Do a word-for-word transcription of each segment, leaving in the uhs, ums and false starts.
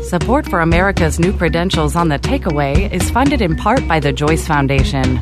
Support for America's New Credentials on the Takeaway is funded in part by the Joyce Foundation.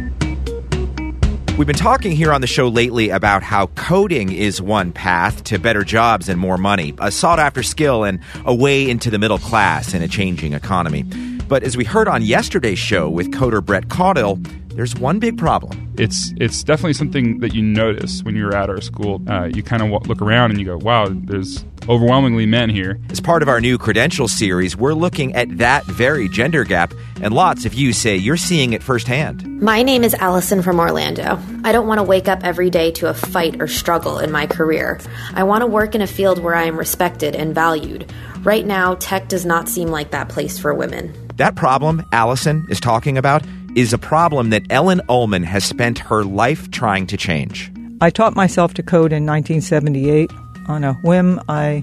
We've been talking here on the show lately about how coding is one path to better jobs and more money, a sought-after skill and a way into the middle class in a changing economy. But as we heard on yesterday's show with coder Brett Caudill, there's one big problem. It's it's definitely something that you notice when you're at our school. Uh, you kind of look around and you go, wow, there's overwhelmingly men here. As part of our new Credentials series, we're looking at that very gender gap, and lots of you say you're seeing it firsthand. My name is Allison from Orlando. I don't want to wake up every day to a fight or struggle in my career. I want to work in a field where I am respected and valued. Right now, tech does not seem like that place for women. That problem Allison is talking about is a problem that Ellen Ullman has spent her life trying to change. I taught myself to code in nineteen seventy-eight. On a whim, I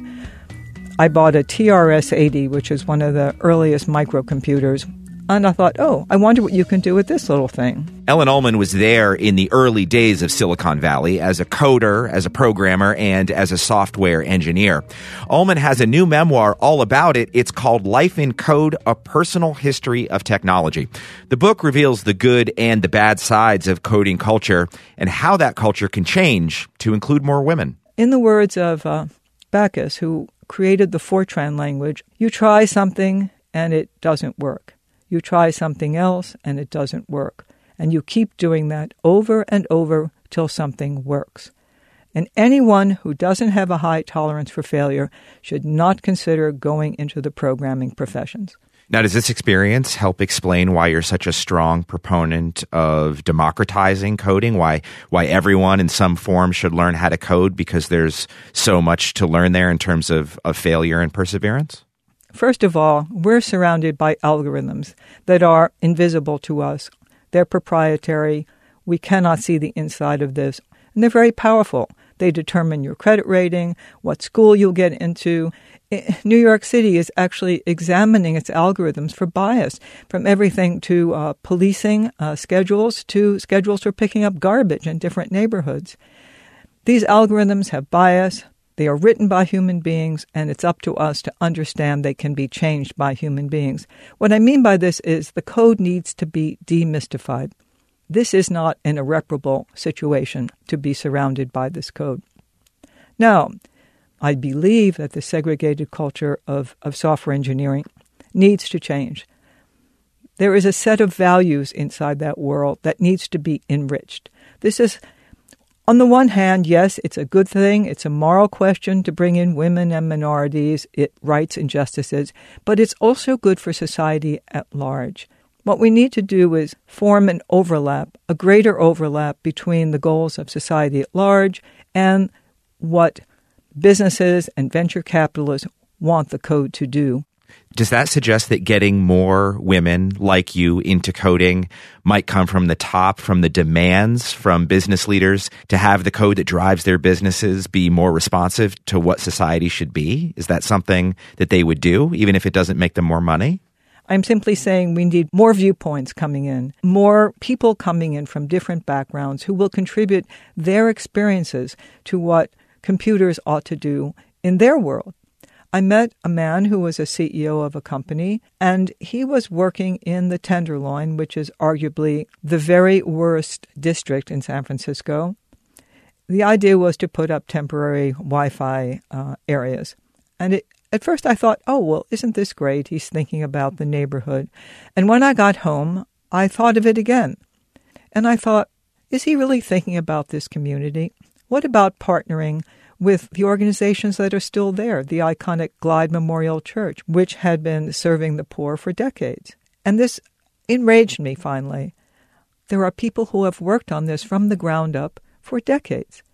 I bought a T R S eighty, which is one of the earliest microcomputers. And I thought, oh, I wonder what you can do with this little thing. Ellen Ullman was there in the early days of Silicon Valley as a coder, as a programmer, and as a software engineer. Ullman has a new memoir all about it. It's called Life in Code, A Personal History of Technology. The book reveals the good and the bad sides of coding culture and how that culture can change to include more women. In the words of uh, Backus, who created the Fortran language, you try something and it doesn't work. You try something else and it doesn't work. And you keep doing that over and over till something works. And anyone who doesn't have a high tolerance for failure should not consider going into the programming professions. Now, does this experience help explain why you're such a strong proponent of democratizing coding, why why everyone in some form should learn how to code because there's so much to learn there in terms of, of failure and perseverance? First of all, we're surrounded by algorithms that are invisible to us. They're proprietary. We cannot see the inside of this. And they're very powerful. They determine your credit rating, what school you'll get into. New York City is actually examining its algorithms for bias, from everything to uh, policing uh, schedules to schedules for picking up garbage in different neighborhoods. These algorithms have bias. They are written by human beings, and it's up to us to understand they can be changed by human beings. What I mean by this is the code needs to be demystified. This is not an irreparable situation to be surrounded by this code. Now, I believe that the segregated culture of, of software engineering needs to change. There is a set of values inside that world that needs to be enriched. This is On the one hand, yes, it's a good thing. It's a moral question to bring in women and minorities, it rights and justices, but it's also good for society at large. What we need to do is form an overlap, a greater overlap between the goals of society at large and what businesses and venture capitalists want the code to do. Does that suggest that getting more women like you into coding might come from the top, from the demands from business leaders to have the code that drives their businesses be more responsive to what society should be? Is that something that they would do, even if it doesn't make them more money? I'm simply saying we need more viewpoints coming in, more people coming in from different backgrounds who will contribute their experiences to what computers ought to do in their world. I met a man who was a C E O of a company, and he was working in the Tenderloin, which is arguably the very worst district in San Francisco. The idea was to put up temporary Wi-Fi uh, areas. And it, at first I thought, oh, well, isn't this great? He's thinking about the neighborhood. And when I got home, I thought of it again. And I thought, is he really thinking about this community? What about partnering with the organizations that are still there, the iconic Glide Memorial Church, which had been serving the poor for decades? And this enraged me, finally. There are people who have worked on this from the ground up for decades.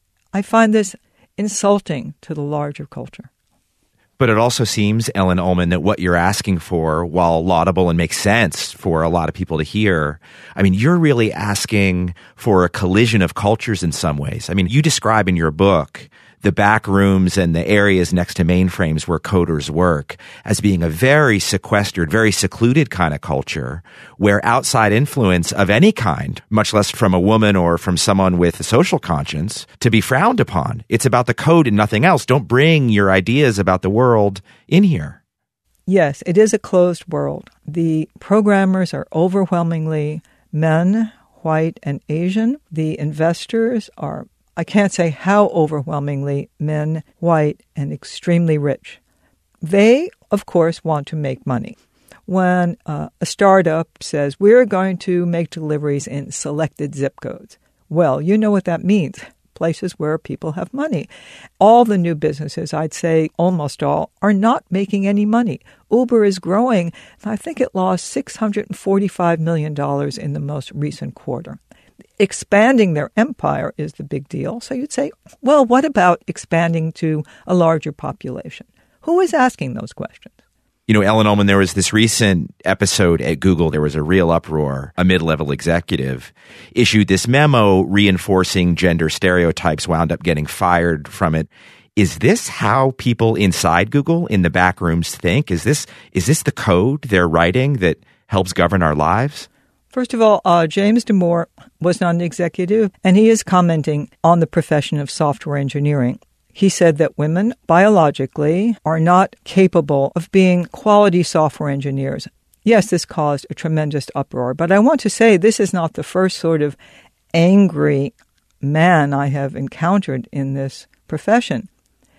I find this insulting to the larger culture. But it also seems, Ellen Ullman, that what you're asking for, while laudable and makes sense for a lot of people to hear, I mean, you're really asking for a collision of cultures in some ways. I mean, you describe in your book the back rooms and the areas next to mainframes where coders work as being a very sequestered, very secluded kind of culture where outside influence of any kind, much less from a woman or from someone with a social conscience, to be frowned upon. It's about the code and nothing else. Don't bring your ideas about the world in here. Yes, it is a closed world. The programmers are overwhelmingly men, white and Asian. The investors are, I can't say how overwhelmingly, men, white, and extremely rich. They, of course, want to make money. When uh, a startup says, we're going to make deliveries in selected zip codes, well, you know what that means. Places where people have money. All the new businesses, I'd say almost all, are not making any money. Uber is growing, and I think it lost six hundred forty-five million dollars in the most recent quarter. Expanding their empire is the big deal. So you'd say, well, what about expanding to a larger population? Who is asking those questions? You know, Ellen Ullman, there was this recent episode at Google. There was a real uproar. A mid-level executive issued this memo reinforcing gender stereotypes, wound up getting fired from it. Is this how people inside Google in the back rooms think? Is this is this the code they're writing that helps govern our lives? First of all, uh, James Damore was not an executive, and he is commenting on the profession of software engineering. He said that women, biologically, are not capable of being quality software engineers. Yes, this caused a tremendous uproar, but I want to say this is not the first sort of angry man I have encountered in this profession.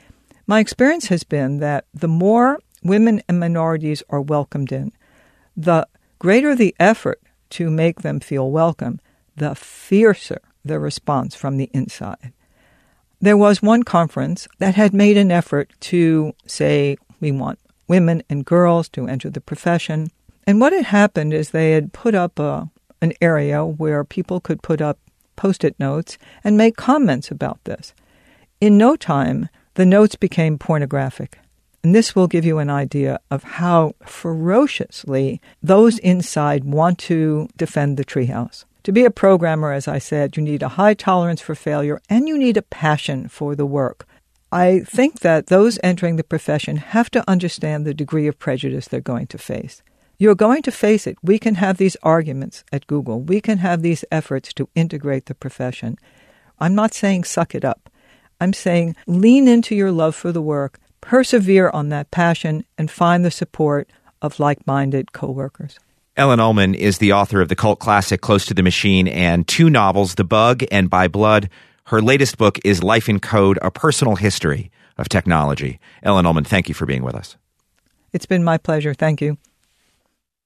My experience has been that the more women and minorities are welcomed in, the greater the effort to make them feel welcome, the fiercer the response from the inside. There was one conference that had made an effort to say, we want women and girls to enter the profession. And what had happened is they had put up a, an area where people could put up Post-it notes and make comments about this. In no time, the notes became pornographic. And this will give you an idea of how ferociously those inside want to defend the treehouse. To be a programmer, as I said, you need a high tolerance for failure and you need a passion for the work. I think that those entering the profession have to understand the degree of prejudice they're going to face. You're going to face it. We can have these arguments at Google. We can have these efforts to integrate the profession. I'm not saying suck it up. I'm saying lean into your love for the work, persevere on that passion, and find the support of like-minded coworkers. Ellen Ullman is the author of the cult classic Close to the Machine and two novels, The Bug and By Blood. Her latest book is Life in Code, A Personal History of Technology. Ellen Ullman, thank you for being with us. It's been my pleasure. Thank you.